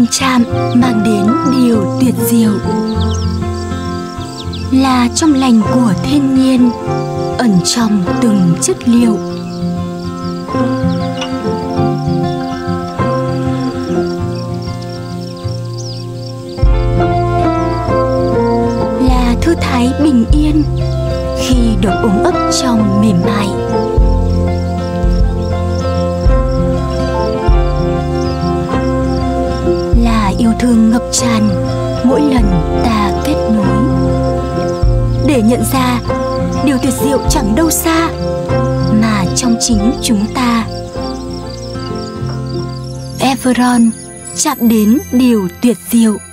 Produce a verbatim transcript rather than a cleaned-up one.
chạm mang đến điều tuyệt diệu, là trong lành của thiên nhiên ẩn trong từng chất liệu. Là thư thái bình yên khi được ôm ấp trong mềm mại. Là yêu thương ngập tràn mỗi lần ta kết nối, để nhận ra điều tuyệt diệu chẳng đâu xa mà trong chính chúng ta. Everon, chạm đến điều tuyệt diệu.